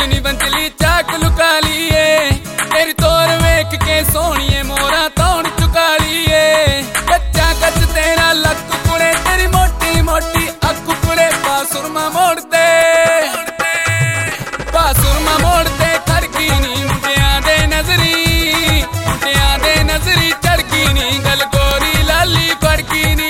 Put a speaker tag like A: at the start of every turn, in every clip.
A: नी बंजली चाक लुका लिए तेरी तोर वेख के सोहणीए मोरा तौण चुका लिए कच्चा कच तेरा लक कुड़े तेरी मोटी मोटी अख कुड़े बासुरमा मोड़ दे बासुरमा मोड़ दे खड़की नी मुंडिया दे नजरी चढ़की नी गल गोरी लाली फड़की नी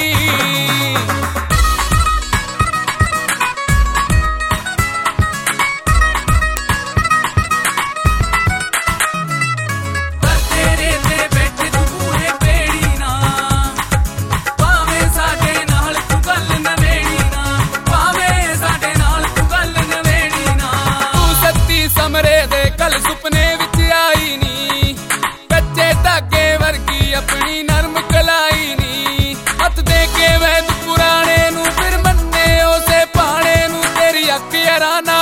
A: कल सुपने विच आई नी कच्चे धागे वर्गी अपनी नरम कलाई नी हथ दे के वैद पुराने नू फिर मन्ने उसे पाने नू तेरी अख याराना